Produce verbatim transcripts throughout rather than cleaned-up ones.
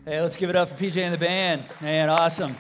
Hey, let's give it up for P J and the band. Man, awesome.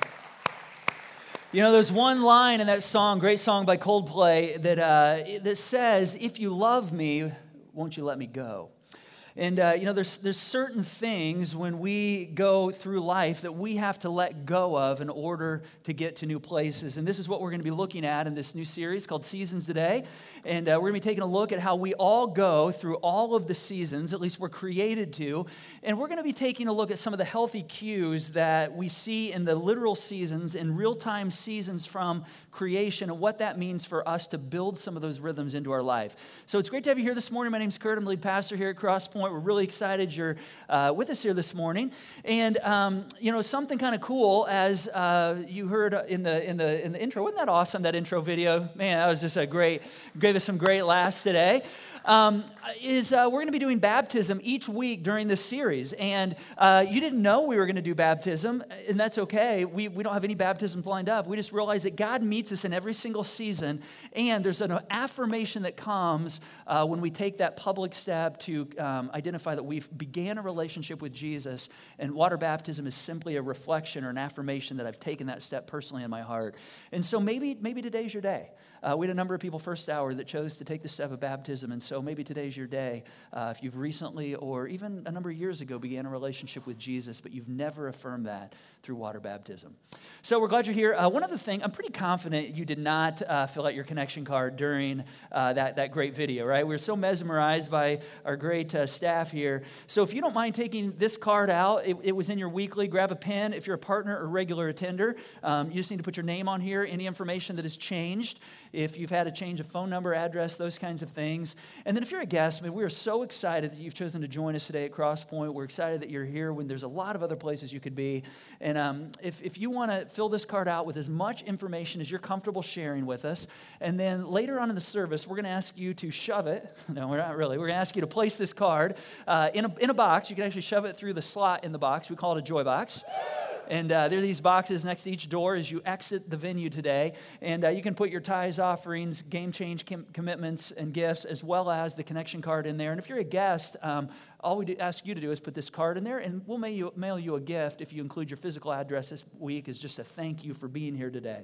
You know, there's one line in that song, great song by Coldplay, that uh, that says, "If you love me, won't you let me go?" And, uh, you know, there's there's certain things when we go through life that we have to let go of in order to get to new places. And this is what we're going to be looking at in this new series called Seasons Today. And uh, we're going to be taking a look at how we all go through all of the seasons, at least we're created to. And we're going to be taking a look at some of the healthy cues that we see in the literal seasons, in real-time seasons from creation, and what that means for us to build some of those rhythms into our life. So it's great to have you here this morning. My name's Kurt. I'm the lead pastor here at Crosspoint. We're really excited you're uh, with us here this morning. And, um, you know, something kind of cool, as uh, you heard in the in the in the intro. Wasn't that awesome, that intro video? Man, that was just a great, gave us some great laughs today. Um, is uh, we're going to be doing baptism each week during this series. And uh, you didn't know we were going to do baptism, and that's okay. We, we don't have any baptisms lined up. We just realize that God meets us in every single season, and there's an affirmation that comes uh, when we take that public step to um, identify that we've began a relationship with Jesus, and water baptism is simply a reflection or an affirmation that I've taken that step personally in my heart. And so maybe, maybe today's your day. Uh, we had a number of people first hour that chose to take the step of baptism, and so maybe today's your day. Uh, if you've recently or even a number of years ago began a relationship with Jesus, but you've never affirmed that through water baptism. So we're glad you're here. Uh, one other thing, I'm pretty confident you did not uh, fill out your connection card during uh, that, that great video, right? We were so mesmerized by our great uh, staff here. So if you don't mind taking this card out, it, it was in your weekly. Grab a pen. If you're a partner or regular attender, um, you just need to put your name on here, any information that has changed. If you've had a change of phone number, address, those kinds of things. And then if you're a guest, man, we are so excited that you've chosen to join us today at Crosspoint. We're excited that you're here when there's a lot of other places you could be. And um, if, if you want to fill this card out with as much information as you're comfortable sharing with us, and then later on in the service, we're going to ask you to shove it. No, we're not really. We're going to ask you to place this card uh, in, a, in a box. You can actually shove it through the slot in the box. We call it a joy box. And uh, there are these boxes next to each door as you exit the venue today. And uh, you can put your tithes, offerings, game change com- commitments, and gifts, as well as the connection card in there. And if you're a guest, um, all we do, ask you to do is put this card in there, and we'll mail you, mail you a gift if you include your physical address this week as just a thank you for being here today.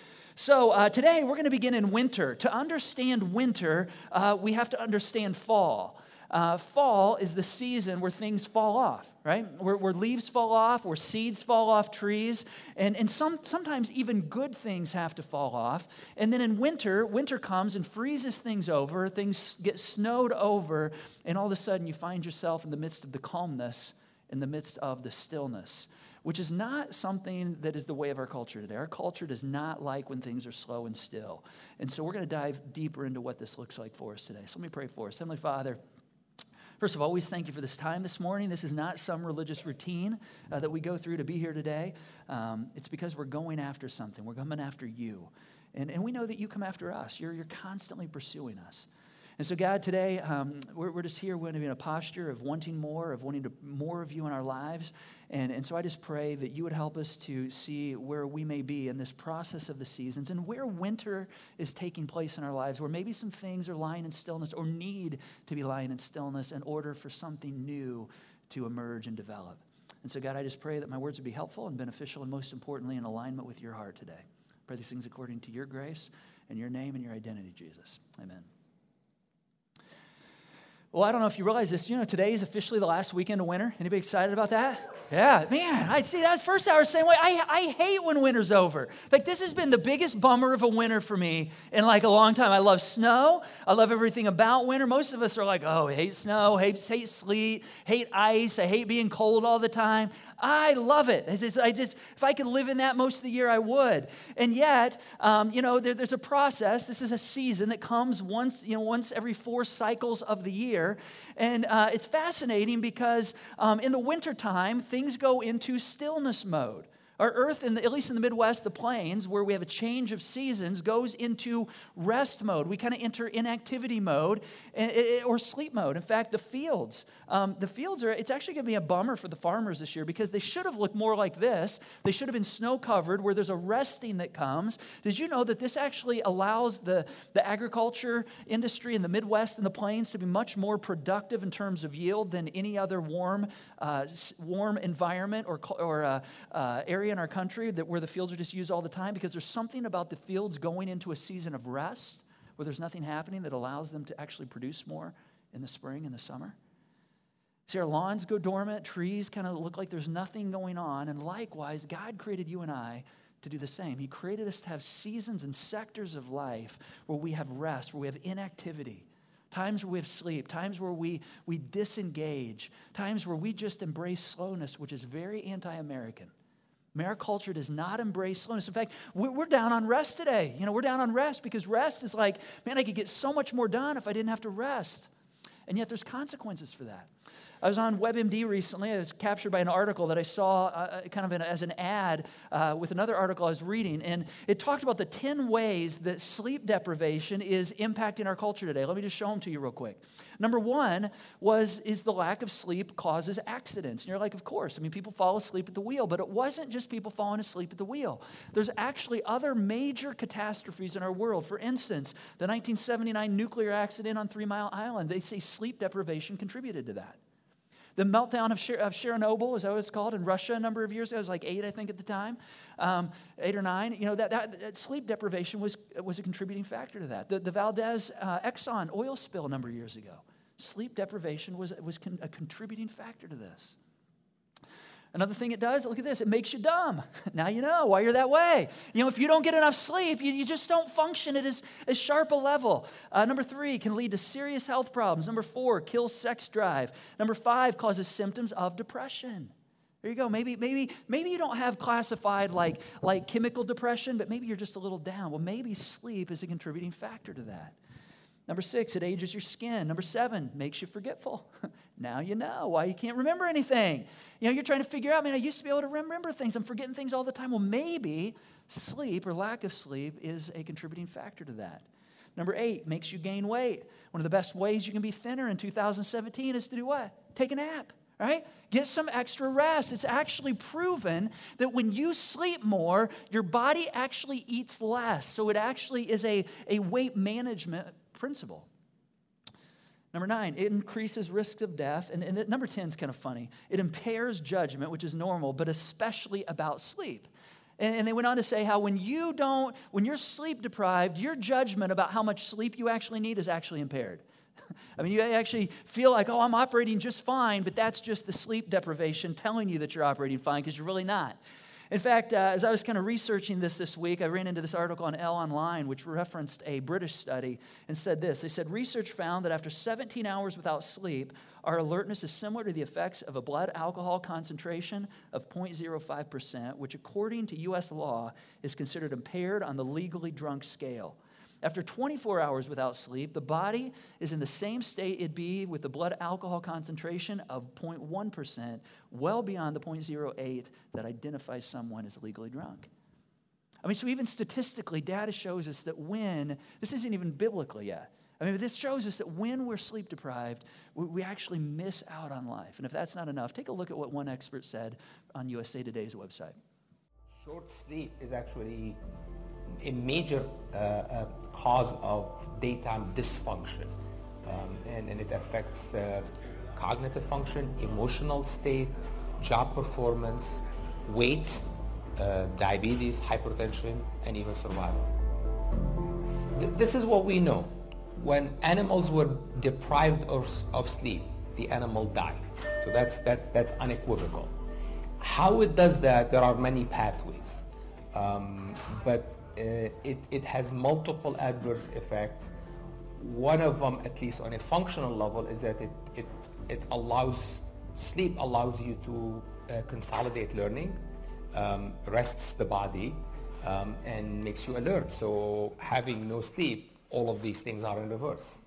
So uh, today we're going to begin in winter. To understand winter, uh, we have to understand fall. Uh, fall is the season where things fall off, right? Where, where leaves fall off, where seeds fall off trees, and, and some sometimes even good things have to fall off. And then in winter, winter comes and freezes things over, things get snowed over, and all of a sudden you find yourself in the midst of the calmness, in the midst of the stillness, which is not something that is the way of our culture today. Our culture does not like when things are slow and still. And so we're going to dive deeper into what this looks like for us today. So let me pray for us. Heavenly Father, first of all, we thank you for this time this morning. This is not some religious routine uh, that we go through to be here today. Um, it's because we're going after something. We're coming after you. And, and we know that you come after us. You're, you're constantly pursuing us. And so, God, today, um, we're, we're just here. We're going to be in a posture of wanting more, of wanting to, more of you in our lives. And, and so I just pray that you would help us to see where we may be in this process of the seasons and where winter is taking place in our lives, where maybe some things are lying in stillness or need to be lying in stillness in order for something new to emerge and develop. And so, God, I just pray that my words would be helpful and beneficial and, most importantly, in alignment with your heart today. I pray these things according to your grace and your name and your identity, Jesus. Amen. Well, I don't know if you realize this. You know, today is officially the last weekend of winter. Anybody excited about that? Yeah, man, I see that's first hour same way. I, I hate when winter's over. Like, this has been the biggest bummer of a winter for me in like a long time. I love snow. I love everything about winter. Most of us are like, oh, I hate snow, hate, hate sleet, hate ice. I hate being cold all the time. I love it. It's just, I just, if I could live in that most of the year, I would. And yet, um, you know, there, there's a process. This is a season that comes once, you know, once every four cycles of the year. And uh, it's fascinating because um, in the wintertime, things go into stillness mode. Our earth, in the, at least in the Midwest, the plains, where we have a change of seasons, goes into rest mode. We kind of enter inactivity mode or sleep mode. In fact, the fields, um, the fields are, it's actually going to be a bummer for the farmers this year because they should have looked more like this. They should have been snow-covered where there's a resting that comes. Did you know that this actually allows the, the agriculture industry in the Midwest and the plains to be much more productive in terms of yield than any other warm, uh, warm environment or, or uh, uh, area in our country that where the fields are just used all the time, because there's something about the fields going into a season of rest where there's nothing happening that allows them to actually produce more in the spring and the summer. See, our lawns go dormant, trees kind of look like there's nothing going on, and likewise, God created you and I to do the same. He created us to have seasons and sectors of life where we have rest, where we have inactivity, times where we have sleep, times where we, we disengage, times where we just embrace slowness, which is very anti-American. I mean, our culture does not embrace slowness. In fact, we're down on rest today. You know, we're down on rest because rest is like, man, I could get so much more done if I didn't have to rest. And yet there's consequences for that. I was on WebMD recently. I was captured by an article that I saw uh, kind of in, as an ad uh, with another article I was reading. And it talked about the ten ways that sleep deprivation is impacting our culture today. Let me just show them to you real quick. Number one was, is the lack of sleep causes accidents. And you're like, of course. I mean, people fall asleep at the wheel. But it wasn't just people falling asleep at the wheel. There's actually other major catastrophes in our world. For instance, the nineteen seventy-nine nuclear accident on Three Mile Island. They say sleep deprivation contributed to that. The meltdown of, Cher- of Chernobyl, is that what it's called, in Russia a number of years ago. It was like eight, I think, at the time, um, eight or nine. You know, that, that, that sleep deprivation was, was a contributing factor to that. The, the Valdez uh, Exxon oil spill a number of years ago. Sleep deprivation was, was con- a contributing factor to this. Another thing it does, look at this, it makes you dumb. Now you know why you're that way. You know, if you don't get enough sleep, you, you just don't function at as, as sharp a level. Uh, number three, can lead to serious health problems. Number four, kills sex drive. Number five, causes symptoms of depression. There you go. Maybe, maybe, maybe you don't have classified like, like chemical depression, but maybe you're just a little down. Well, maybe sleep is a contributing factor to that. Number six, it ages your skin. Number seven, makes you forgetful. Now you know why you can't remember anything. You know, you're trying to figure out, man, I used to be able to remember things. I'm forgetting things all the time. Well, maybe sleep or lack of sleep is a contributing factor to that. Number eight, makes you gain weight. One of the best ways you can be thinner in two thousand seventeen is to do what? Take a nap, right? Get some extra rest. It's actually proven that when you sleep more, your body actually eats less. So it actually is a, a weight management principle. Number nine, it increases risk of death. And, and number ten is kind of funny. It impairs judgment, which is normal, but especially about sleep. And, and they went on to say how when you don't, when you're sleep deprived, your judgment about how much sleep you actually need is actually impaired. I mean, you actually feel like, oh, I'm operating just fine, but that's just the sleep deprivation telling you that you're operating fine because you're really not. In fact, uh, as I was kind of researching this this week, I ran into this article on Elle Online, which referenced a British study and said this. They said, research found that after seventeen hours without sleep, our alertness is similar to the effects of a blood alcohol concentration of zero point zero five percent, which according to U S law is considered impaired on the legally drunk scale. After twenty-four hours without sleep, the body is in the same state it'd be with the blood alcohol concentration of zero point one percent, well beyond the zero point zero eight that identifies someone as legally drunk. I mean, so even statistically, data shows us that when, this isn't even biblical yet, I mean, this shows us that when we're sleep deprived, we, we actually miss out on life. And if that's not enough, take a look at what one expert said on U S A Today's website. Short sleep is actually a major uh, uh, cause of daytime dysfunction, um, and, and it affects uh, cognitive function, emotional state, job performance, weight, uh, diabetes, hypertension, and even survival. Th- this is what we know. When animals were deprived of, of sleep, the animal died. So that's, that, that's unequivocal. How it does that, there are many pathways, um, but Uh, it, it has multiple adverse effects. One of them, at least on a functional level, is that it, it, it allows, sleep allows you to uh, consolidate learning, um, rests the body, um, and makes you alert. So having no sleep, all of these things are in reverse.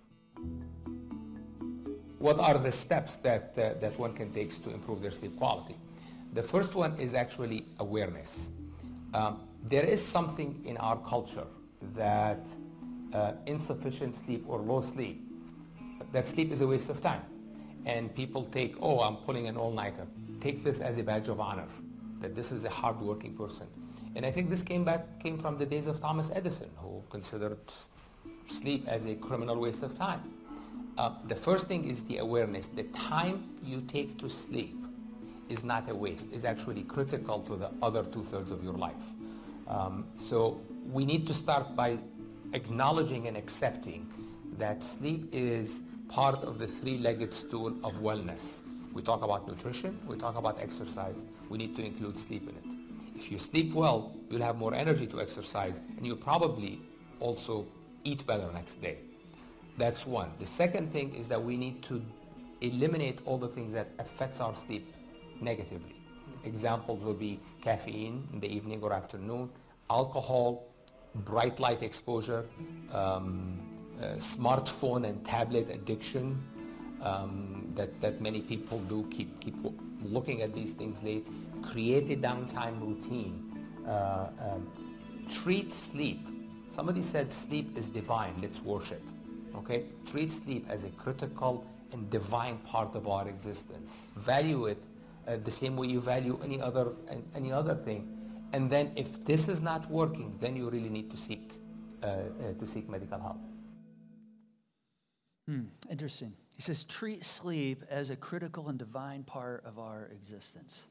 What are the steps that, uh, that one can take to improve their sleep quality? The first one is actually awareness. Um, there is something in our culture that uh, insufficient sleep or low sleep, that sleep is a waste of time. And people take, oh, I'm pulling an all-nighter. Take this as a badge of honor, that this is a hard-working person. And I think this came back came from the days of Thomas Edison, who considered sleep as a criminal waste of time. Uh, the first thing is the awareness. The time you take to sleep is not a waste. It's actually critical to the other two-thirds of your life. Um, so we need to start by acknowledging and accepting that sleep is part of the three-legged stool of wellness. We talk about nutrition, we talk about exercise, we need to include sleep in it. If you sleep well, you'll have more energy to exercise, and you'll probably also eat better next day. That's one. The second thing is that we need to eliminate all the things that affects our sleep negatively. Examples will be caffeine in the evening or afternoon, alcohol, bright light exposure, um, uh, smartphone and tablet addiction um, that, that many people do, keep, keep looking at these things late. Create a downtime routine. Uh, um, treat sleep. Somebody said sleep is divine, let's worship. Okay? Treat sleep as a critical and divine part of our existence. Value it uh, the same way you value any other, any other thing. And then if this is not working, then you really need to seek, uh, uh, to seek medical help. Hmm, interesting. He says, treat sleep as a critical and divine part of our existence.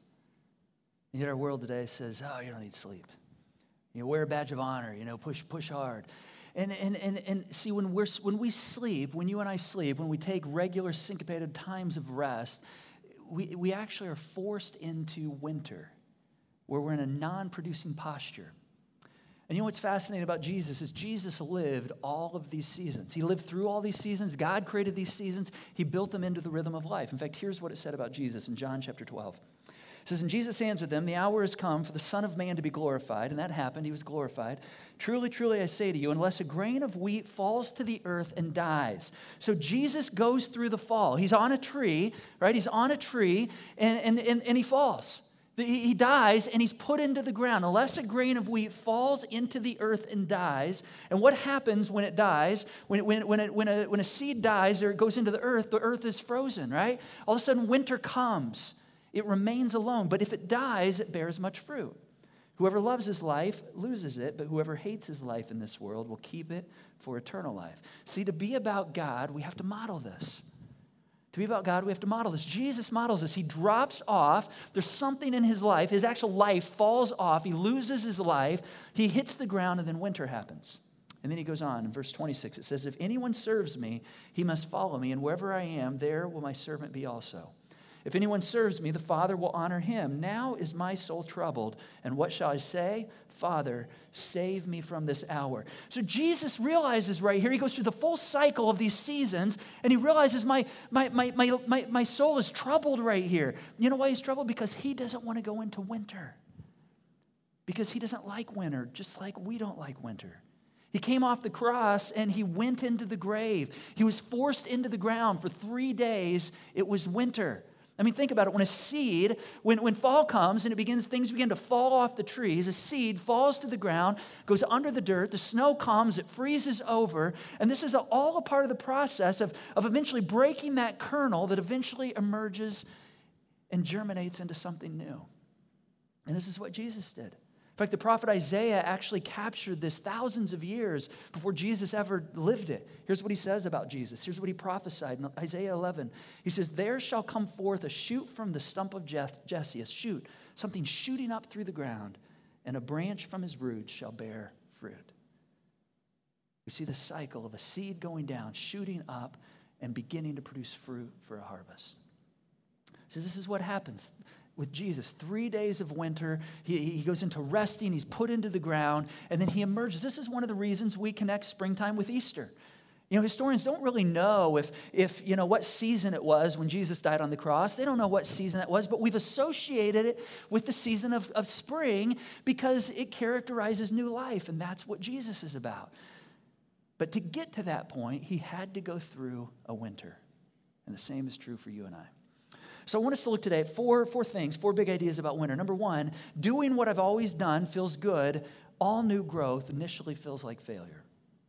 And yet our world today says, oh, you don't need sleep. You know, wear a badge of honor, you know, push push hard. And, and, and, and see, when, we're, when we sleep, when you and I sleep, when we take regular syncopated times of rest, we, we actually are forced into winter, where we're in a non-producing posture. And you know what's fascinating about Jesus is Jesus lived all of these seasons. He lived through all these seasons. God created these seasons. He built them into the rhythm of life. In fact, here's what it said about Jesus in John chapter twelve. It says, and Jesus answered them, the hour has come for the Son of Man to be glorified. And that happened. He was glorified. Truly, truly, I say to you, unless a grain of wheat falls to the earth and dies. So Jesus goes through the fall. He's on a tree, right? He's on a tree, and, and, and, and he falls. He dies, and he's put into the ground. Unless a grain of wheat falls into the earth and dies. And what happens when it dies? When, when, when, it, when, a, when a seed dies or it goes into the earth, the earth is frozen, right? All of a sudden, winter comes. It remains alone. But if it dies, it bears much fruit. Whoever loves his life loses it, but whoever hates his life in this world will keep it for eternal life. See, to be about God, we have to model this. To be about God, we have to model this. Jesus models this. He drops off. There's something in his life. His actual life falls off. He loses his life. He hits the ground, and then winter happens. And then he goes on in verse twenty-six. It says, if anyone serves me, he must follow me, and wherever I am, there will my servant be also. If anyone serves me, the Father will honor him. Now is my soul troubled, and what shall I say? Father, save me from this hour. So Jesus realizes right here, he goes through the full cycle of these seasons, and he realizes my, my, my, my, my, my soul is troubled right here. You know why he's troubled? Because he doesn't want to go into winter. Because he doesn't like winter, just like we don't like winter. He came off the cross, and he went into the grave. He was forced into the ground for three days. It was winter. I mean, think about it. When a seed, when, when fall comes and it begins, things begin to fall off the trees, a seed falls to the ground, goes under the dirt, the snow comes, it freezes over, and this is a, all a part of the process of, of eventually breaking that kernel that eventually emerges and germinates into something new. And this is what Jesus did. In fact, the prophet Isaiah actually captured this thousands of years before Jesus ever lived it. Here's what he says about Jesus. Here's what he prophesied in Isaiah eleven. He says, there shall come forth a shoot from the stump of Jesse, a shoot, something shooting up through the ground, and a branch from his roots shall bear fruit. We see the cycle of a seed going down, shooting up, and beginning to produce fruit for a harvest. So this is what happens with Jesus. Three days of winter, he, he goes into resting, he's put into the ground, and then he emerges. This is one of the reasons we connect springtime with Easter. You know, historians don't really know if, if, you know, what season it was when Jesus died on the cross. They don't know what season that was, but we've associated it with the season of, of spring because it characterizes new life, and that's what Jesus is about. But to get to that point, he had to go through a winter. And the same is true for you and I. So I want us to look today at four, four things, four big ideas about winter. Number one, doing what I've always done feels good. All new growth initially feels like failure.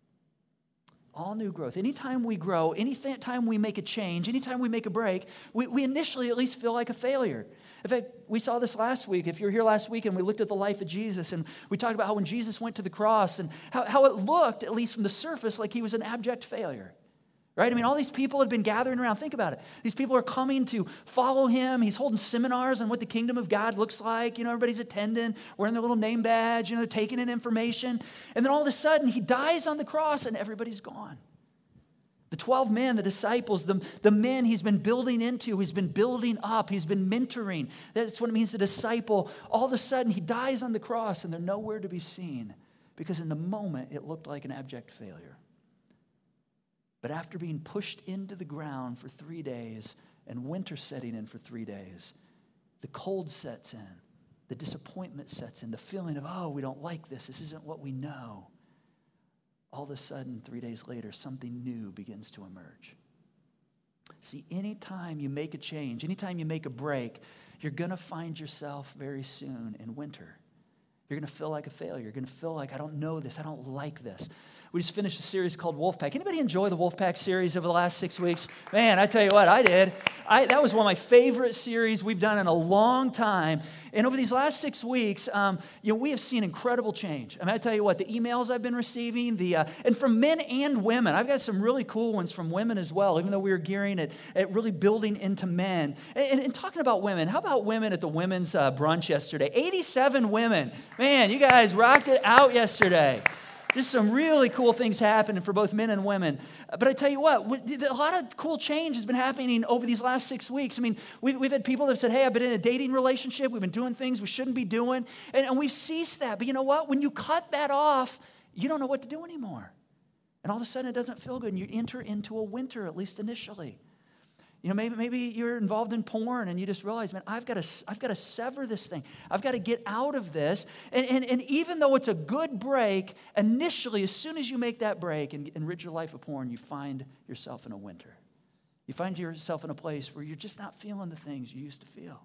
All new growth. Anytime we grow, anytime we make a change, anytime we make a break, we, we initially at least feel like a failure. In fact, we saw this last week. If you were here last week and we looked at the life of Jesus and we talked about how when Jesus went to the cross and how, how it looked, at least from the surface, like he was an abject failure. Right? I mean, all these people had been gathering around. Think about it. These people are coming to follow him. He's holding seminars on what the kingdom of God looks like. You know, everybody's attending, wearing their little name badge, you know, taking in information. And then all of a sudden, he dies on the cross and everybody's gone. The twelve men, the disciples, the, the men he's been building into, he's been building up, he's been mentoring. That's what it means to disciple. All of a sudden, he dies on the cross and they're nowhere to be seen because in the moment, it looked like an abject failure. But after being pushed into the ground for three days and winter setting in for three days, the cold sets in, the disappointment sets in, the feeling of, oh, we don't like this, this isn't what we know. All of a sudden, three days later, something new begins to emerge. See, anytime you make a change, anytime you make a break, you're going to find yourself very soon in winter. You're going to feel like a failure. You're going to feel like, I don't know this, I don't like this. We just finished a series called Wolfpack. Anybody enjoy the Wolfpack series over the last six weeks? Man, I tell you what, I did. I, that was one of my favorite series we've done in a long time. And over these last six weeks, um, you know, we have seen incredible change. I mean, I tell you what, the emails I've been receiving, the uh, and from men and women. I've got some really cool ones from women as well, even though we were gearing at, at really building into men. And, and, and talking about women, how about women at the women's uh, brunch yesterday? eighty-seven women. Man, you guys rocked it out yesterday. Just some really cool things happening for both men and women. But I tell you what, a lot of cool change has been happening over these last six weeks. I mean, we've, we've had people that have said, hey, I've been in a dating relationship. We've been doing things we shouldn't be doing. And, and we've ceased that. But you know what? When you cut that off, you don't know what to do anymore. And all of a sudden, it doesn't feel good. And you enter into a winter, at least initially. You know, maybe maybe you're involved in porn and you just realize, man, I've got to I've got to sever this thing. I've got to get out of this. And, and, and even though it's a good break, initially, as soon as you make that break and, and rid your life of porn, you find yourself in a winter. You find yourself in a place where you're just not feeling the things you used to feel.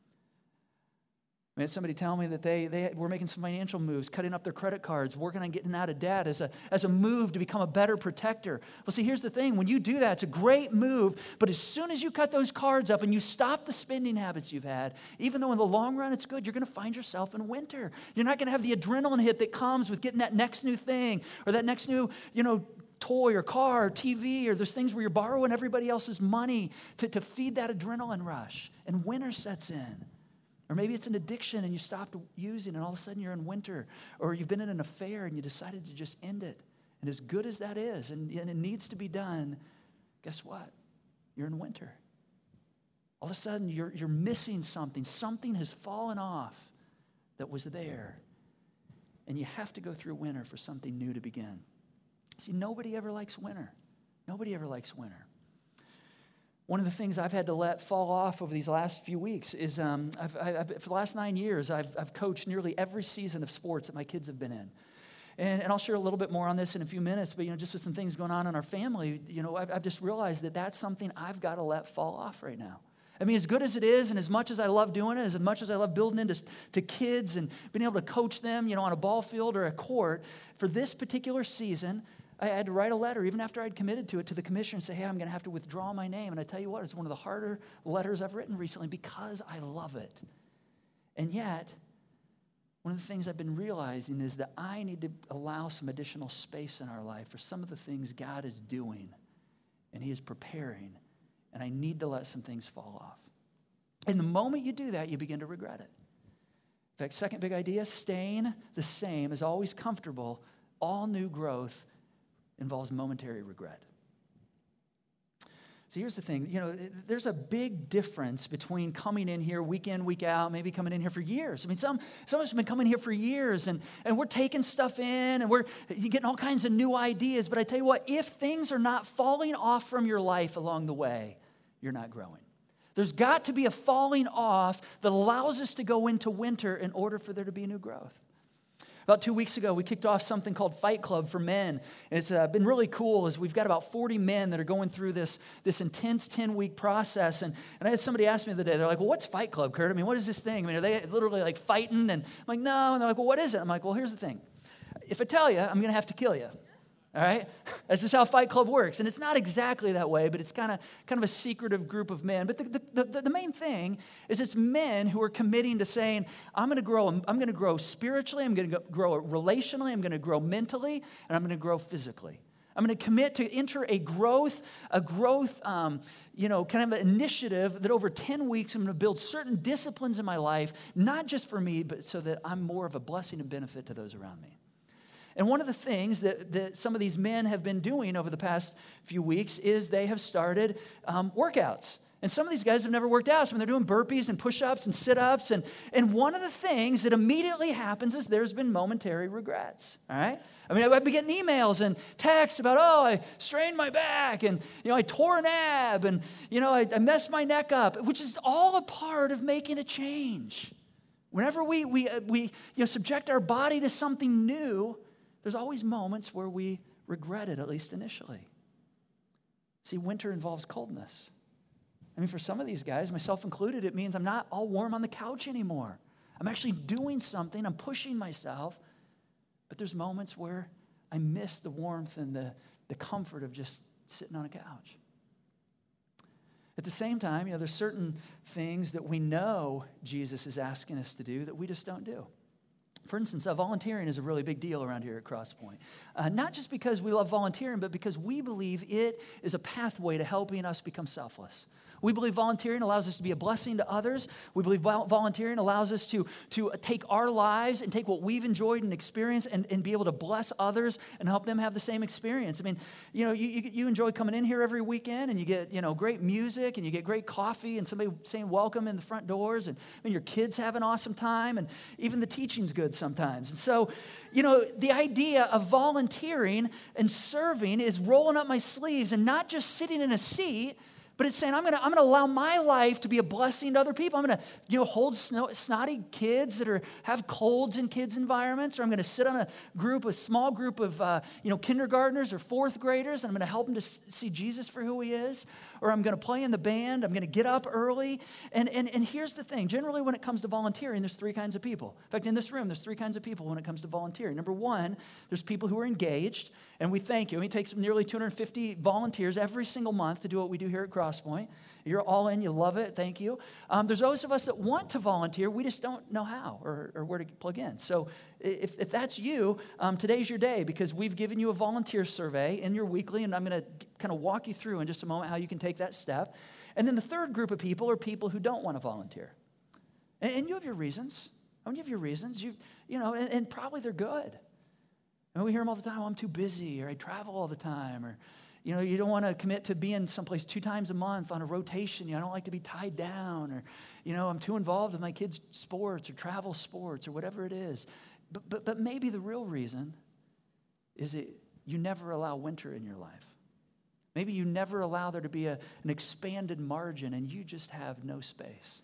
I had somebody tell me that they, they were making some financial moves, cutting up their credit cards, working on getting out of debt as a, as a move to become a better protector. Well, see, here's the thing. When you do that, it's a great move. But as soon as you cut those cards up and you stop the spending habits you've had, even though in the long run it's good, you're going to find yourself in winter. You're not going to have the adrenaline hit that comes with getting that next new thing or that next new, you know, toy or car or T V or those things where you're borrowing everybody else's money to, to feed that adrenaline rush. And winter sets in. Or maybe it's an addiction and you stopped using and all of a sudden you're in winter. Or you've been in an affair and you decided to just end it. And as good as that is and, and it needs to be done, guess what? You're in winter. All of a sudden you're, you're missing something. Something has fallen off that was there. And you have to go through winter for something new to begin. See, nobody ever likes winter. Nobody ever likes winter. One of the things I've had to let fall off over these last few weeks is um, I've, I've, for the last nine years, I've, I've coached nearly every season of sports that my kids have been in. And, and I'll share a little bit more on this in a few minutes, but you know, just with some things going on in our family, you know, I've, I've just realized that that's something I've got to let fall off right now. I mean, as good as it is, and as much as I love doing it, as much as I love building into to kids and being able to coach them, you know, on a ball field or a court, for this particular season, I had to write a letter, even after I'd committed to it, to the commissioner and say, hey, I'm going to have to withdraw my name. And I tell you what, it's one of the harder letters I've written recently because I love it. And yet, one of the things I've been realizing is that I need to allow some additional space in our life for some of the things God is doing and he is preparing. And I need to let some things fall off. And the moment you do that, you begin to regret it. In fact, second big idea, staying the same is always comfortable. All new growth involves momentary regret. So here's the thing, you know, there's a big difference between coming in here week in, week out, maybe coming in here for years. I mean, some, some of us have been coming here for years, and, and we're taking stuff in, and we're getting all kinds of new ideas. But I tell you what, if things are not falling off from your life along the way, you're not growing. There's got to be a falling off that allows us to go into winter in order for there to be new growth. About two weeks ago, we kicked off something called Fight Club for Men. And it's uh, been really cool as we've got about forty men that are going through this, this intense ten-week process. And, and I had somebody ask me the other day, they're like, well, what's Fight Club, Kurt? I mean, what is this thing? I mean, are they literally like fighting? And I'm like, no. And they're like, well, what is it? I'm like, well, here's the thing. If I tell you, I'm going to have to kill you. All right? That's just how Fight Club works. And it's not exactly that way, but it's kind of kind of a secretive group of men. But the, the, the, the main thing is it's men who are committing to saying, I'm going to grow, I'm going to grow spiritually, I'm going to grow relationally, I'm going to grow mentally, and I'm going to grow physically. I'm going to commit to enter a growth, a growth, um, you know, kind of an initiative that over ten weeks I'm going to build certain disciplines in my life, not just for me, but so that I'm more of a blessing and benefit to those around me. And one of the things that, that some of these men have been doing over the past few weeks is they have started um, workouts. And some of these guys have never worked out. So they're doing burpees and push-ups and sit-ups. And, and one of the things that immediately happens is there's been momentary regrets, all right? I mean, I've been getting emails and texts about, oh, I strained my back, and, you know, I tore an ab, and, you know, I, I messed my neck up, which is all a part of making a change. Whenever we, we, we you know, subject our body to something new, there's always moments where we regret it, at least initially. See, winter involves coldness. I mean, for some of these guys, myself included, it means I'm not all warm on the couch anymore. I'm actually doing something. I'm pushing myself. But there's moments where I miss the warmth and the, the comfort of just sitting on a couch. At the same time, you know, there's certain things that we know Jesus is asking us to do that we just don't do. For instance, uh, volunteering is a really big deal around here at Crosspoint. Uh, not just because we love volunteering, but because we believe it is a pathway to helping us become selfless. We believe volunteering allows us to be a blessing to others. We believe volunteering allows us to, to take our lives and take what we've enjoyed and experienced and, and be able to bless others and help them have the same experience. I mean, you know, you, you, you enjoy coming in here every weekend and you get, you know, great music and you get great coffee and somebody saying welcome in the front doors, and I mean, your kids have an awesome time, and even the teaching's good sometimes. And so, you know, the idea of volunteering and serving is rolling up my sleeves and not just sitting in a seat, but it's saying, I'm going to I'm going to allow my life to be a blessing to other people. I'm going to, you know, hold snotty kids that are have colds in kids' environments, or I'm going to sit on a group, a small group of, uh, you know, kindergartners or fourth graders, and I'm going to help them to see Jesus for who he is. Or I'm going to play in the band. I'm going to get up early. And, and, and here's the thing. Generally, when it comes to volunteering, there's three kinds of people. In fact, in this room, there's three kinds of people when it comes to volunteering. Number one, there's people who are engaged, and we thank you. It takes nearly two hundred fifty volunteers every single month to do what we do here at Crosspoint. You're all in. You love it. Thank you. Um, there's those of us that want to volunteer. We just don't know how or, or where to plug in. So if, if that's you, um, today's your day, because we've given you a volunteer survey in your weekly, and I'm going to kind of walk you through in just a moment how you can take that step. And then the third group of people are people who don't want to volunteer. And, and you have your reasons. I mean, you have your reasons. You, you know, and, and probably they're good. And we hear them all the time, well, I'm too busy, or I travel all the time, or, you know, you don't want to commit to being someplace two times a month on a rotation. You know, I don't like to be tied down, or, you know, I'm too involved with my kids' sports or travel sports or whatever it is. But, but, but maybe the real reason is that you never allow winter in your life. Maybe you never allow there to be a, an expanded margin, and you just have no space.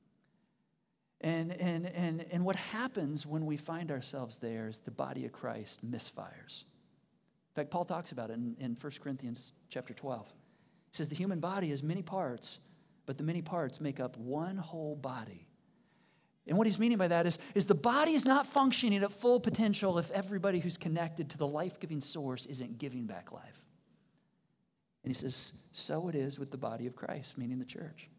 And, and, and, and what happens when we find ourselves there is the body of Christ misfires. In fact, Paul talks about it in, in First Corinthians chapter twelve. He says the human body has many parts, but the many parts make up one whole body. And what he's meaning by that is, is the body is not functioning at full potential if everybody who's connected to the life-giving source isn't giving back life. And he says, so it is with the body of Christ, meaning the church.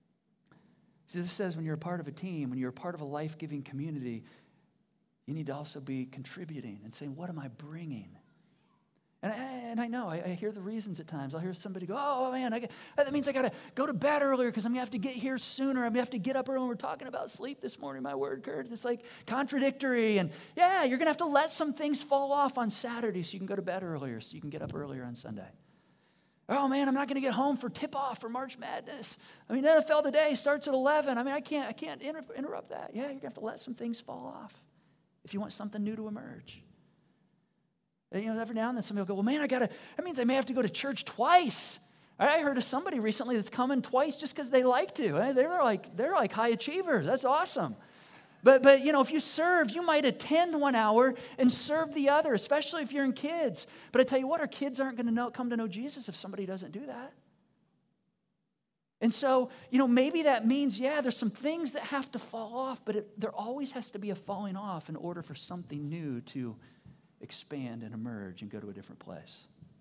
See, this says when you're a part of a team, when you're a part of a life-giving community, you need to also be contributing and saying, what am I bringing? And I, and I know, I, I hear the reasons at times. I'll hear somebody go, oh, man, I get, that means I got to go to bed earlier because I'm going to have to get here sooner. I'm going to have to get up early. We're talking about sleep this morning, my word, Kurt. It's like contradictory. And yeah, you're going to have to let some things fall off on Saturday so you can go to bed earlier, so you can get up earlier on Sunday. Oh, man, I'm not going to get home for tip-off for March Madness. I mean, N F L today starts at eleven. I mean, I can't, I can't inter- interrupt that. Yeah, you're going to have to let some things fall off if you want something new to emerge. And, you know, every now and then somebody will go, well, man, I got to, that means I may have to go to church twice. I heard of somebody recently that's coming twice just because they like to. They're like, they're like high achievers. That's awesome. But, but you know, if you serve, you might attend one hour and serve the other, especially if you're in kids. But I tell you what, our kids aren't going to know, come to know Jesus if somebody doesn't do that. And so, you know, maybe that means, yeah, there's some things that have to fall off, but it, there always has to be a falling off in order for something new to expand and emerge and go to a different place.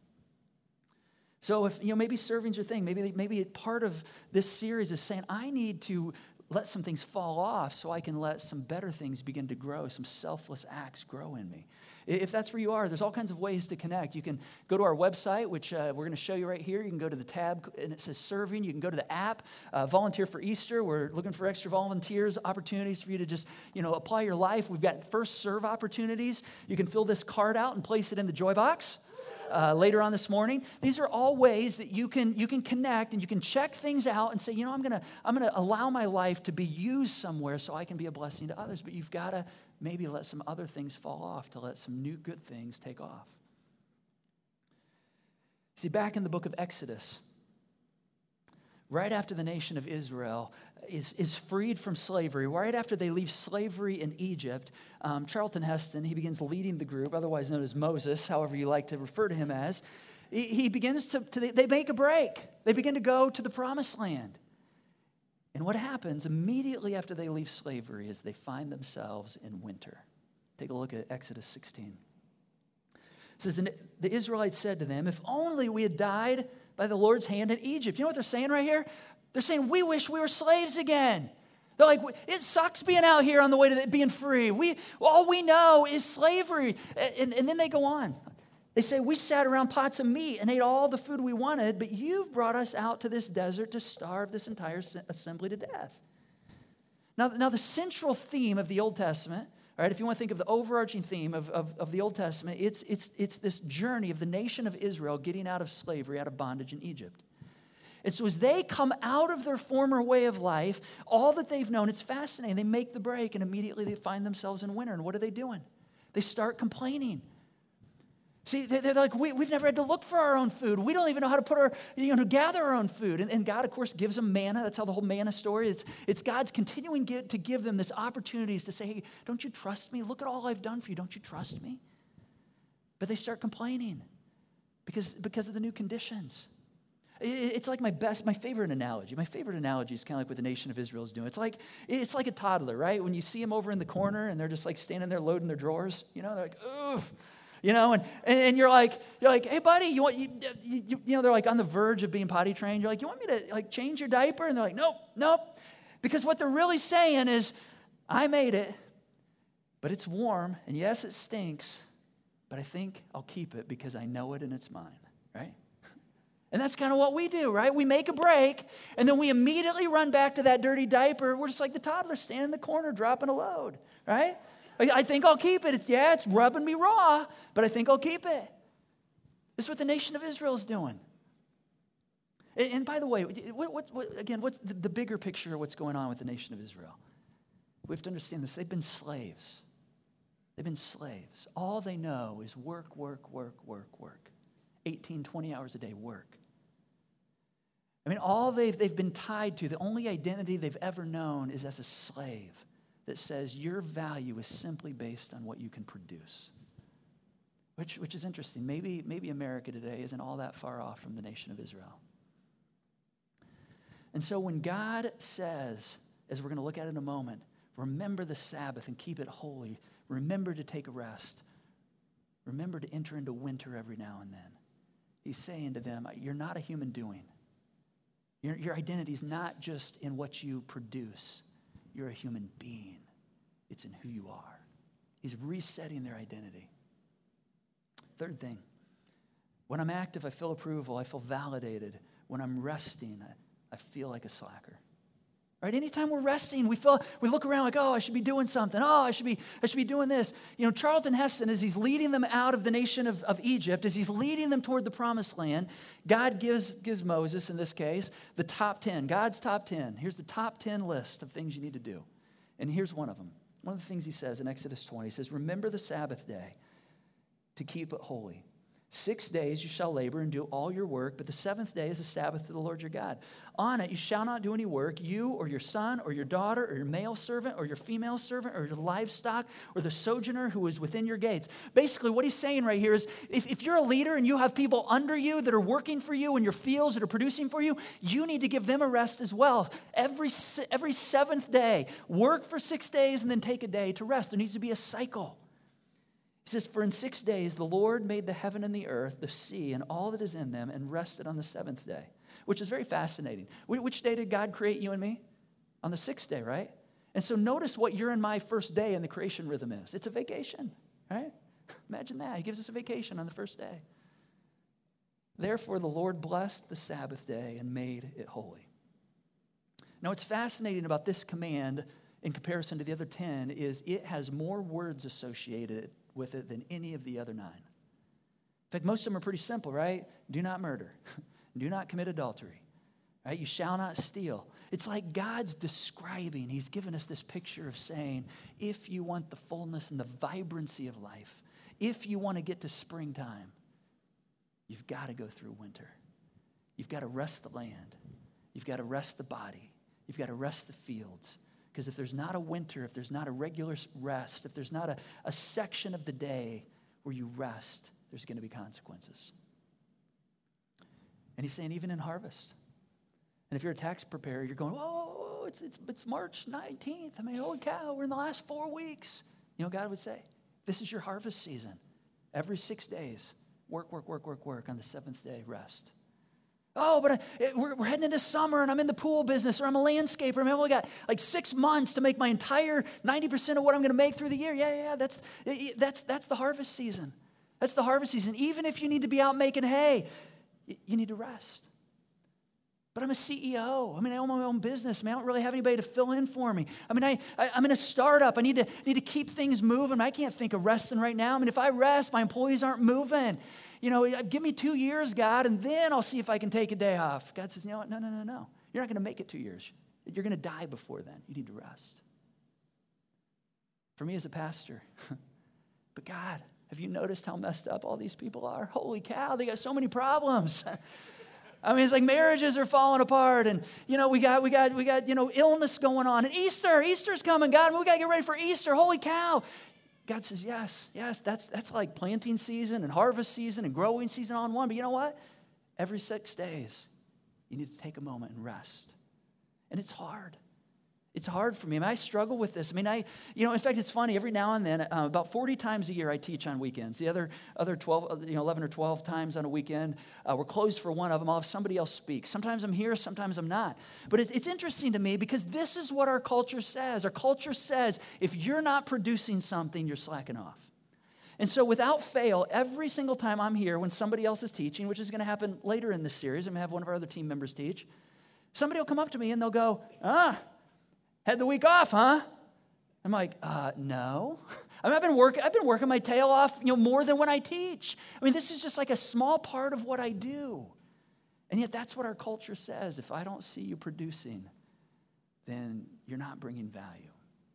So if, you know, maybe serving's your thing. Maybe, maybe part of this series is saying, I need to let some things fall off so I can let some better things begin to grow, some selfless acts grow in me. If that's where you are, there's all kinds of ways to connect. You can go to our website, which uh, we're going to show you right here. You can go to the tab, and it says serving. You can go to the app, uh, volunteer for Easter. We're looking for extra volunteers, opportunities for you to just, you know, apply your life. We've got first serve opportunities. You can fill this card out and place it in the joy box. Uh, later on this morning. These are all ways that you can you can connect and you can check things out and say, you know, I'm gonna I'm gonna allow my life to be used somewhere so I can be a blessing to others. But you've got to maybe let some other things fall off to let some new good things take off. See, back in the book of Exodus, right after the nation of Israel is, is freed from slavery, right after they leave slavery in Egypt, um, Charlton Heston, he begins leading the group, otherwise known as Moses, however you like to refer to him as. He, he begins to, to, they make a break. They begin to go to the promised land. And what happens immediately after they leave slavery is they find themselves in winter. Take a look at Exodus sixteen. It says, the Israelites said to them, if only we had died by the Lord's hand in Egypt. You know what they're saying right here? They're saying, we wish we were slaves again. They're like, it sucks being out here on the way to the, being free. We all we know is slavery. And, and then they go on. They say, we sat around pots of meat and ate all the food we wanted, but you've brought us out to this desert to starve this entire assembly to death. Now, now the central theme of the Old Testament, all right, if you want to think of the overarching theme of, of, of the Old Testament, it's, it's, it's this journey of the nation of Israel getting out of slavery, out of bondage in Egypt. And so as they come out of their former way of life, all that they've known, it's fascinating. They make the break and immediately they find themselves in winter. And what are they doing? They start complaining. See, they're like, we, we've never had to look for our own food. We don't even know how to put our, you know, to gather our own food. And, and God, of course, gives them manna. That's how the whole manna story is. It's, it's God's continuing get, to give them this opportunities to say, hey, don't you trust me? Look at all I've done for you. Don't you trust me? But they start complaining because, because of the new conditions. It, it's like my best, my favorite analogy. My favorite analogy is kind of like what the nation of Israel is doing. It's like, it's like a toddler, right? When you see them over in the corner and they're just like standing there loading their drawers, you know, they're like, ugh. You know, and, and you're like, you're like, hey, buddy, you want, you, you, you know, they're like on the verge of being potty trained. You're like, you want me to like change your diaper? And they're like, nope, nope. Because what they're really saying is, I made it, but it's warm. And yes, it stinks, but I think I'll keep it because I know it and it's mine, right? And that's kind of what we do, right? We make a break, and then we immediately run back to that dirty diaper. We're just like the toddler standing in the corner dropping a load, right? I think I'll keep it. It's, yeah, it's rubbing me raw, but I think I'll keep it. This is what the nation of Israel is doing. And, and by the way, what, what, what, again, what's the, the bigger picture of what's going on with the nation of Israel? We have to understand this. They've been slaves. They've been slaves. All they know is work, work, work, work, work. eighteen, twenty hours a day, work. I mean, all they've, they've been tied to, the only identity they've ever known is as a slave. That says your value is simply based on what you can produce. Which, which is interesting. Maybe, maybe America today isn't all that far off from the nation of Israel. And so when God says, as we're going to look at in a moment, remember the Sabbath and keep it holy, remember to take a rest, remember to enter into winter every now and then. He's saying to them, you're not a human doing. Your, your identity is not just in what you produce. You're a human being. It's in who you are. He's resetting their identity. Third thing, when I'm active, I feel approval. I feel validated. When I'm resting, I, I feel like a slacker. Right? Anytime we're resting, we feel we look around like, oh, I should be doing something. Oh, I should be I should be doing this. You know, Charlton Heston, as he's leading them out of the nation of, of Egypt, as he's leading them toward the promised land, God gives, gives Moses, in this case, the top ten, God's top ten. Here's the top ten list of things you need to do. And here's one of them. One of the things he says in Exodus twenty, he says, remember the Sabbath day to keep it holy. Six days you shall labor and do all your work, but the seventh day is a Sabbath to the Lord your God. On it you shall not do any work, you or your son or your daughter or your male servant or your female servant or your livestock or the sojourner who is within your gates. Basically, what he's saying right here is if, if you're a leader and you have people under you that are working for you in your fields that are producing for you, you need to give them a rest as well. Every, every seventh day, work for six days and then take a day to rest. There needs to be a cycle. He says, for in six days the Lord made the heaven and the earth, the sea, and all that is in them, and rested on the seventh day, which is very fascinating. Which day did God create you and me? On the sixth day, right? And so notice what your and my first day in the creation rhythm is. It's a vacation, right? Imagine that. He gives us a vacation on the first day. Therefore, the Lord blessed the Sabbath day and made it holy. Now, what's fascinating about this command in comparison to the other ten is it has more words associated with it than any of the other nine. In fact, most of them are pretty simple, right? Do not murder. Do not commit adultery. Right? You shall not steal. It's like God's describing, he's given us this picture of saying, if you want the fullness and the vibrancy of life, if you want to get to springtime, you've got to go through winter. You've got to rest the land. You've got to rest the body. You've got to rest the fields. Because if there's not a winter, if there's not a regular rest, if there's not a, a section of the day where you rest, there's going to be consequences. And he's saying even in harvest. And if you're a tax preparer, you're going, oh, it's, it's, it's March nineteenth. I mean, holy cow, we're in the last four weeks. You know what God would say? This is your harvest season. Every six days, work, work, work, work, work. On the seventh day, rest. Oh, but I, it, we're, we're heading into summer and I'm in the pool business or I'm a landscaper. I mean, I've only got like six months to make my entire ninety percent of what I'm going to make through the year. Yeah, yeah, that's, that's, that's the harvest season. That's the harvest season. Even if you need to be out making hay, you need to rest. But I'm a C E O. I mean, I own my own business. I mean, I don't really have anybody to fill in for me. I mean, I, I, I'm in a startup. I need to, need to keep things moving. I can't think of resting right now. I mean, if I rest, my employees aren't moving. You know, give me two years, God, and then I'll see if I can take a day off. God says, you know what? No, no, no, no. You're not going to make it two years. You're going to die before then. You need to rest. For me as a pastor, but God, have you noticed how messed up all these people are? Holy cow, they got so many problems. I mean, it's like marriages are falling apart, and you know, we got, we got, we got, you know, illness going on, and Easter, Easter's coming, God, we got to get ready for Easter. Holy cow! God says, yes, yes, that's that's like planting season and harvest season and growing season all in one. But you know what? Every six days, you need to take a moment and rest, and it's hard. It's hard for me. I mean, I struggle with this. I mean, I, you know, in fact, it's funny. Every now and then, uh, about forty times a year, I teach on weekends. The other, other twelve, you know, eleven or twelve times on a weekend, uh, we're closed for one of them. I'll have somebody else speak. Sometimes I'm here, sometimes I'm not. But it's, it's interesting to me because this is what our culture says. Our culture says if you're not producing something, you're slacking off. And so without fail, every single time I'm here when somebody else is teaching, which is going to happen later in this series, I'm going to have one of our other team members teach, somebody will come up to me and they'll go, ah, had the week off, huh? I'm like, uh, no. I mean, I've been working, I've been working my tail off, you know, more than when I teach. I mean, this is just like a small part of what I do. And yet that's what our culture says. If I don't see you producing, then you're not bringing value.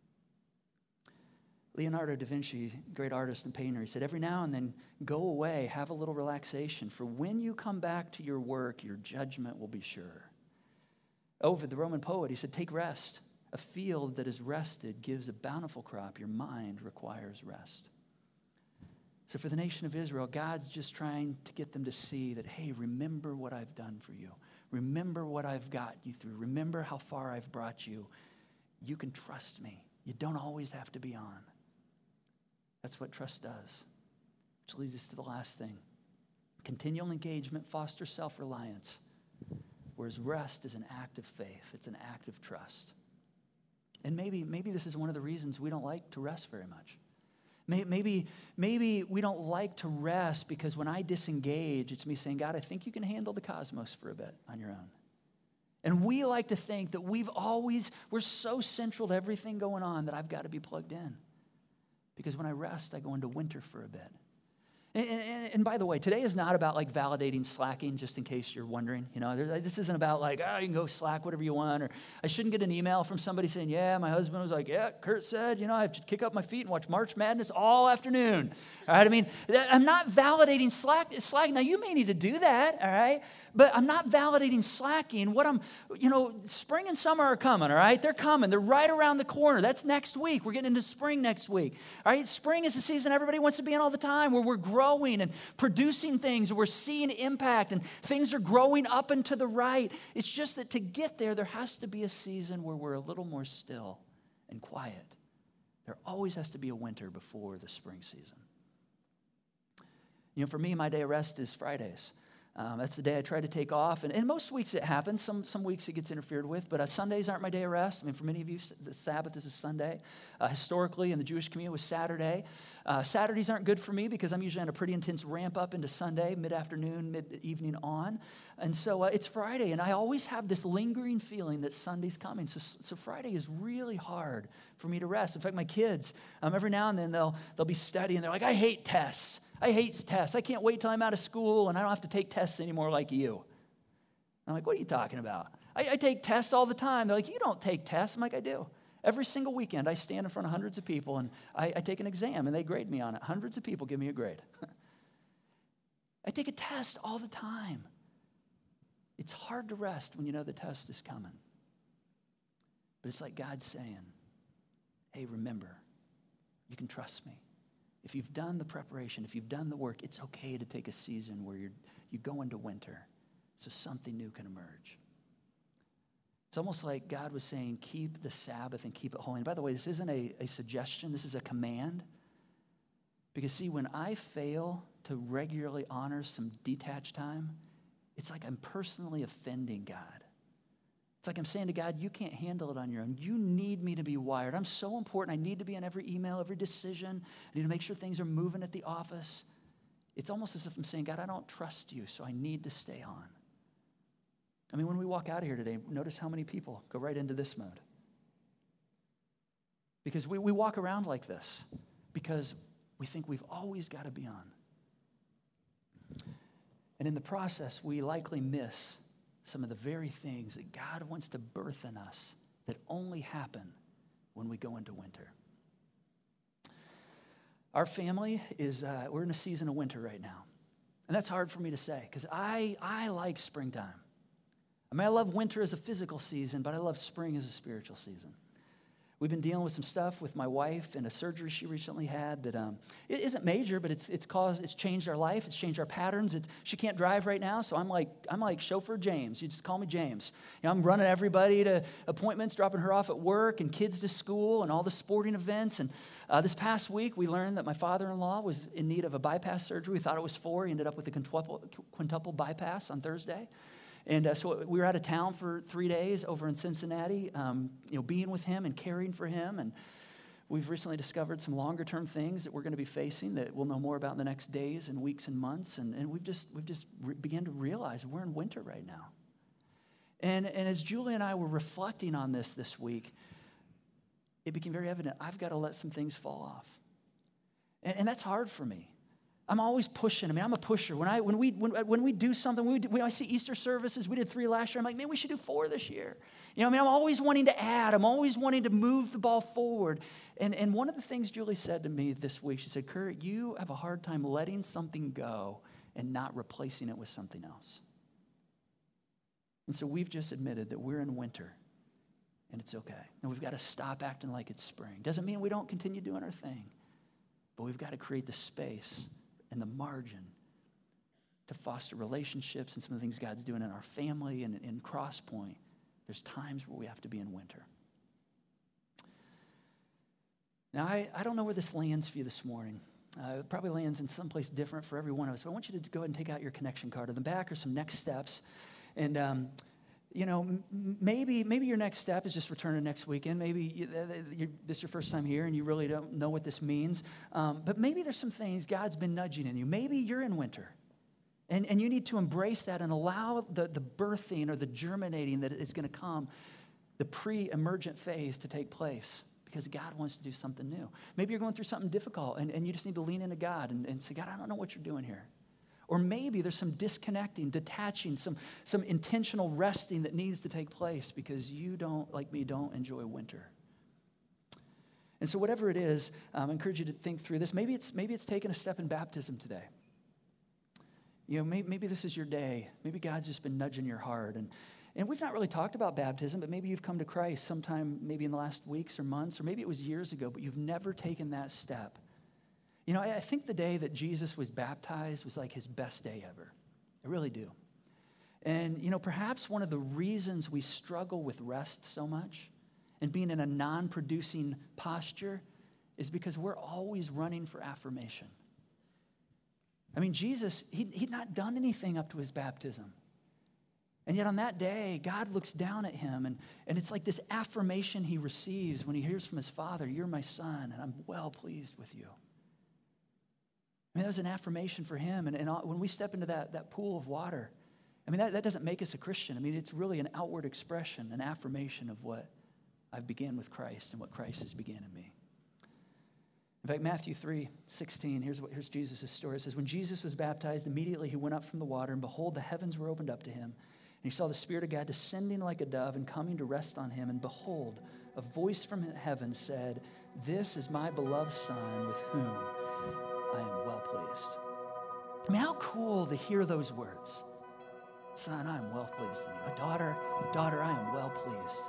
Leonardo da Vinci, great artist and painter, he said, every now and then go away, have a little relaxation, for when you come back to your work, your judgment will be sure. Ovid, the Roman poet, he said, take rest. A field that is rested gives a bountiful crop. Your mind requires rest. So for the nation of Israel, God's just trying to get them to see that, hey, remember what I've done for you. Remember what I've got you through. Remember how far I've brought you. You can trust me. You don't always have to be on. That's what trust does. Which leads us to the last thing. Continual engagement fosters self-reliance, whereas rest is an act of faith. It's an act of trust. And maybe, maybe this is one of the reasons we don't like to rest very much. Maybe, maybe we don't like to rest because when I disengage, it's me saying, God, I think you can handle the cosmos for a bit on your own. And we like to think that we've always, we're so central to everything going on that I've got to be plugged in. Because when I rest, I go into winter for a bit. And, and, and by the way, today is not about like validating slacking, just in case you're wondering. You know, this isn't about like, oh, you can go slack whatever you want. Or I shouldn't get an email from somebody saying, yeah, my husband was like, yeah, Kurt said, you know, I have to kick up my feet and watch March Madness all afternoon. All right, I mean, I'm not validating slack, slacking. Now, you may need to do that, all right? But I'm not validating slacking. What I'm, you know, spring and summer are coming, all right? They're coming. They're right around the corner. That's next week. We're getting into spring next week, all right? Spring is the season everybody wants to be in all the time, where we're growing and producing things, and we're seeing impact, and things are growing up and to the right. It's just that to get there, there has to be a season where we're a little more still and quiet. There always has to be a winter before the spring season. You know, for me, my day of rest is Fridays. Um, that's the day I try to take off. And, and most weeks it happens. Some some weeks it gets interfered with. But uh, Sundays aren't my day of rest. I mean, for many of you, the Sabbath is a Sunday. Uh, historically, in the Jewish community, it was Saturday. Uh, Saturdays aren't good for me because I'm usually on a pretty intense ramp up into Sunday, mid-afternoon, mid-evening on. And so uh, it's Friday. And I always have this lingering feeling that Sunday's coming. So, so Friday is really hard for me to rest. In fact, my kids, um, every now and then, they'll they'll be studying. They're like, I hate tests. I hate tests. I can't wait till I'm out of school and I don't have to take tests anymore like you. I'm like, what are you talking about? I, I take tests all the time. They're like, you don't take tests. I'm like, I do. Every single weekend, I stand in front of hundreds of people and I, I take an exam and they grade me on it. Hundreds of people give me a grade. I take a test all the time. It's hard to rest when you know the test is coming. But it's like God saying, hey, remember, you can trust me. If you've done the preparation, if you've done the work, it's okay to take a season where you're, you go into winter so something new can emerge. It's almost like God was saying, keep the Sabbath and keep it holy. And by the way, this isn't a, a suggestion. This is a command. Because see, when I fail to regularly honor some detached time, it's like I'm personally offending God. It's like I'm saying to God, you can't handle it on your own. You need me to be wired. I'm so important. I need to be on every email, every decision. I need to make sure things are moving at the office. It's almost as if I'm saying, God, I don't trust you, so I need to stay on. I mean, when we walk out of here today, notice how many people go right into this mode. Because we, we walk around like this because we think we've always got to be on. And in the process, we likely miss some of the very things that God wants to birth in us that only happen when we go into winter. Our family is, uh, we're in a season of winter right now. And that's hard for me to say because I, I like springtime. I mean, I love winter as a physical season, but I love spring as a spiritual season. We've been dealing with some stuff with my wife and a surgery she recently had that um, it isn't major, but it's it's caused it's changed our life. It's changed our patterns. It's, she can't drive right now, so I'm like I'm like chauffeur James. You just call me James. You know, I'm running everybody to appointments, dropping her off at work, and kids to school, and all the sporting events. And uh, this past week, we learned that my father-in-law was in need of a bypass surgery. We thought it was four. He ended up with a quintuple, quintuple bypass on Thursday. And uh, so we were out of town for three days over in Cincinnati, um, you know, being with him and caring for him. And we've recently discovered some longer-term things that we're going to be facing that we'll know more about in the next days and weeks and months. And, and we've just we've just re- began to realize we're in winter right now. And, and as Julie and I were reflecting on this this week, it became very evident I've got to let some things fall off. And, and that's hard for me. I'm always pushing. I mean, I'm a pusher. When I when we when, when we do something, when, we do, when I see Easter services, we did three last year. I'm like, man, we should do four this year. You know, I mean, I'm always wanting to add. I'm always wanting to move the ball forward. And and one of the things Julie said to me this week, she said, Kurt, you have a hard time letting something go and not replacing it with something else. And so we've just admitted that we're in winter, and it's okay. And we've got to stop acting like it's spring. Doesn't mean we don't continue doing our thing, but we've got to create the space and the margin to foster relationships and some of the things God's doing in our family and in Crosspoint. There's times where we have to be in winter. Now, I, I don't know where this lands for you this morning. Uh, it probably lands in someplace different for every one of us. But I want you to go ahead and take out your connection card. On the back are some next steps. And, um, you know, maybe maybe your next step is just returning next weekend. Maybe you, you're, this is your first time here and you really don't know what this means. Um, but maybe there's some things God's been nudging in you. Maybe you're in winter. And, and you need to embrace that and allow the, the birthing or the germinating that is going to come, the pre-emergent phase to take place. because God wants to do something new. Maybe you're going through something difficult and, and you just need to lean into God and, and say, God, I don't know what you're doing here. Or maybe there's some disconnecting, detaching, some, some intentional resting that needs to take place because you don't, like me, don't enjoy winter. And so whatever it is, um, I encourage you to think through this. Maybe it's, maybe it's taking a step in baptism today. You know, maybe, maybe this is your day. Maybe God's just been nudging your heart. And, and we've not really talked about baptism, but maybe you've come to Christ sometime maybe in the last weeks or months, or maybe it was years ago, but you've never taken that step. You know, I, I think the day that Jesus was baptized was like his best day ever. I really do. And, you know, perhaps one of the reasons we struggle with rest so much and being in a non-producing posture is because we're always running for affirmation. I mean, Jesus, he, he'd not done anything up to his baptism. And yet on that day, God looks down at him, and, and it's like this affirmation he receives when he hears from his Father, you're my son, and I'm well pleased with you. I mean, that was an affirmation for him. And, and when we step into that, that pool of water, I mean, that, that doesn't make us a Christian. I mean, it's really an outward expression, an affirmation of what I've began with Christ and what Christ has began in me. In fact, Matthew three sixteen, here's, what, here's Jesus' story. It says, when Jesus was baptized, immediately he went up from the water, and behold, the heavens were opened up to him. And he saw the Spirit of God descending like a dove and coming to rest on him. And behold, a voice from heaven said, this is my beloved Son with whom I am well pleased. I mean, how cool to hear those words. Son, I am well pleased in you. Daughter, daughter, I am well pleased.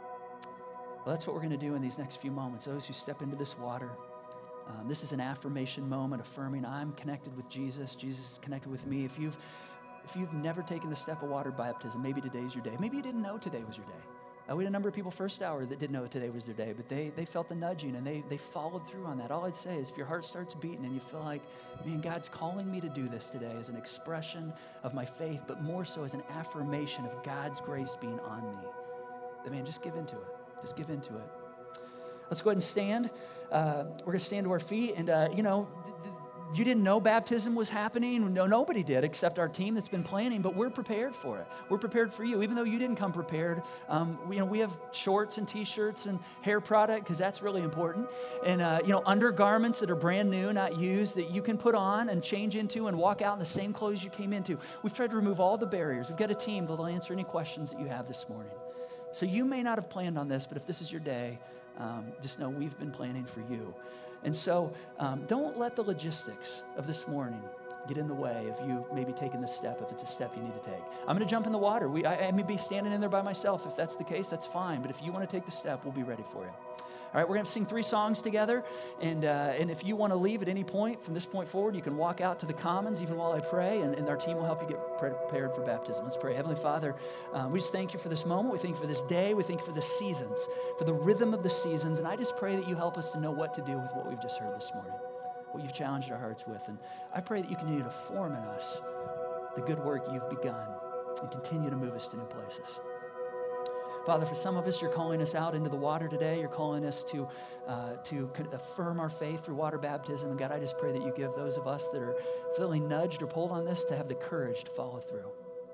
Well, that's what we're going to do in these next few moments. Those who step into this water, um, this is an affirmation moment, affirming I'm connected with Jesus. Jesus is connected with me. If you've, if you've never taken the step of water baptism, maybe today's your day. Maybe you didn't know today was your day. Uh, we had a number of people first hour that didn't know today was their day, but they, they felt the nudging and they, they followed through on that. All I'd say is if your heart starts beating and you feel like, man, God's calling me to do this today as an expression of my faith, but more so as an affirmation of God's grace being on me, then man, just give into it. Just give into it. Let's go ahead and stand. Uh, we're going to stand to our feet. And, uh, you know, th- th- you didn't know baptism was happening. No, nobody did except our team that's been planning, but we're prepared for it. We're prepared for you. Even though you didn't come prepared, um, we, you know, we have shorts and T-shirts and hair product because that's really important. And, uh, you know, undergarments that are brand new, not used, that you can put on and change into and walk out in the same clothes you came into. We've tried to remove all the barriers. We've got a team that'll answer any questions that you have this morning. So you may not have planned on this, but if this is your day, um, just know we've been planning for you. And so um, don't let the logistics of this morning get in the way of you maybe taking this step if it's a step you need to take. I'm going to jump in the water. We, I, I may be standing in there by myself. If that's the case, that's fine. But if you want to take the step, we'll be ready for you. All right, we're going to sing three songs together, and uh, and if you want to leave at any point from this point forward, you can walk out to the Commons even while I pray, and, and our team will help you get prepared for baptism. Let's pray. Heavenly Father, uh, we just thank you for this moment. We thank you for this day. We thank you for the seasons, for the rhythm of the seasons, and I just pray that you help us to know what to do with what we've just heard this morning, what you've challenged our hearts with, and I pray that you continue to form in us the good work you've begun and continue to move us to new places. Father, for some of us, you're calling us out into the water today. You're calling us to, uh, to affirm our faith through water baptism. And God, I just pray that you give those of us that are feeling nudged or pulled on this to have the courage to follow through.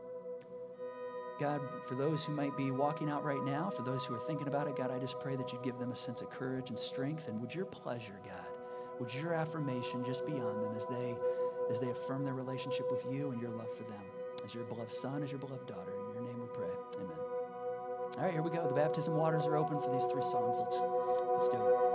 God, for those who might be walking out right now, for those who are thinking about it, God, I just pray that you give them a sense of courage and strength. And would your pleasure, God, would your affirmation just be on them as they, as they affirm their relationship with you and your love for them, as your beloved son, as your beloved daughter. In your name we pray. Amen. All right, here we go. The baptism waters are open for these three songs. Let's, let's do it.